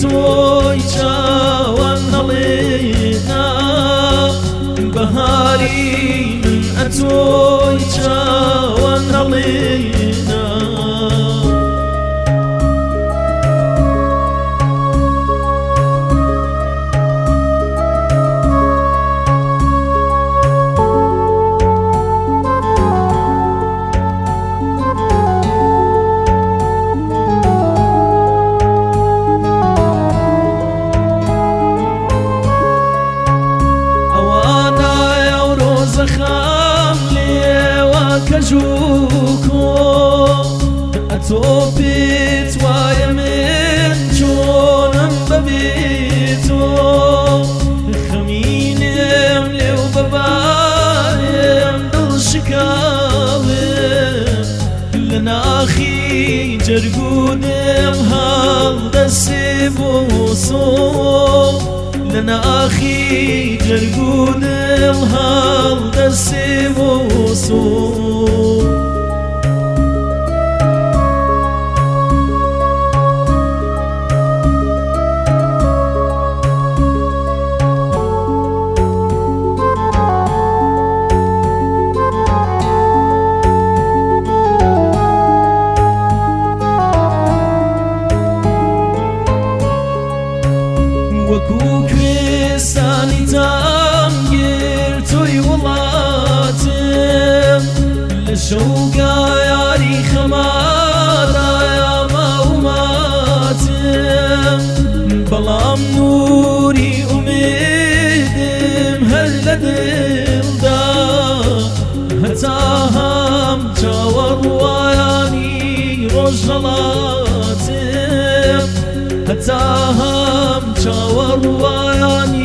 تۆی چاوان نەڵێنا بەهاری من ئەتۆی چاوان نەڵێنا کەژووکۆ ئەتۆ پێت وایە من چۆنم بەبێتۆ خەمینم لێو بەبارێم دڵشکاوێم لە ناخی جەرگودم هەڵدەسێ بۆ سۆ لە ناخی جەرگودم هەڵدەسێ بۆ سۆ وەکو کوێستانی تامگیر تۆی وڵاتم لە شەوگا یاری خەمادایە ماوماتم بەڵام نووری ئومێدم هەر لە دڵدا هەتا هەم چاوەڕوایانی ڕۆژهەڵاتم هەتا هەم چاوەڕوایانی